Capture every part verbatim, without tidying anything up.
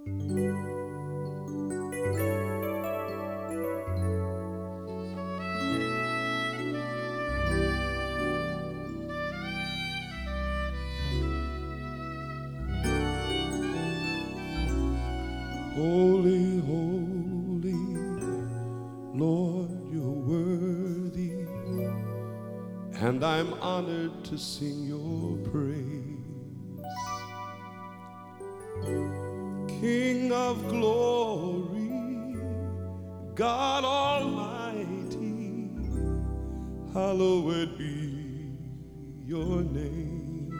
Holy, holy, Lord, you're worthy, and I'm honored to sing your praise. King of glory, God Almighty, hallowed be your name.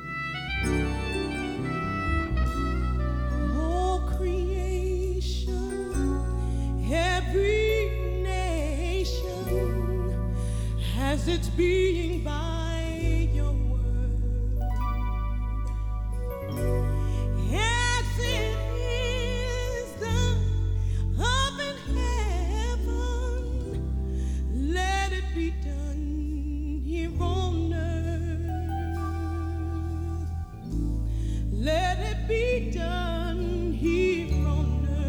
Every nation has its being by your word, as it is done up in heaven. Let it be done here on earth. Let it be done here on earth.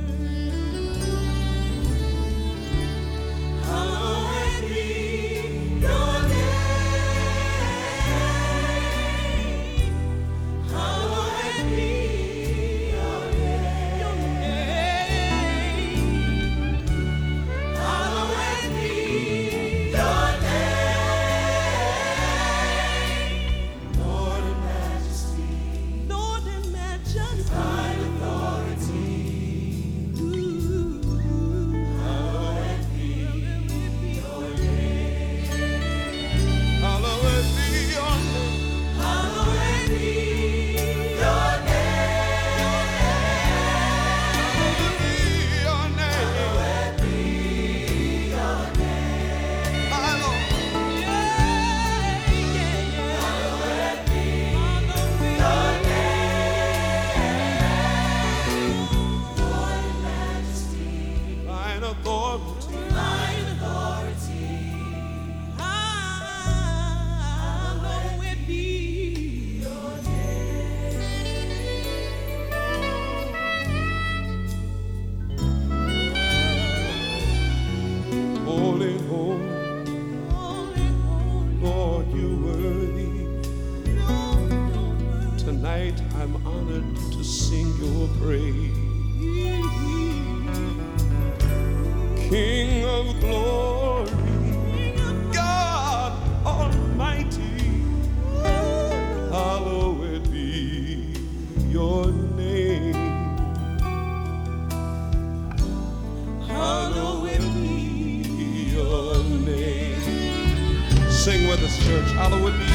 Holy, holy, Lord, you're worthy. Tonight I'm honored to sing your praise. King of glory, God Almighty, hallowed be your name. Hallowed be your name. Sing with us, church. Hallowed be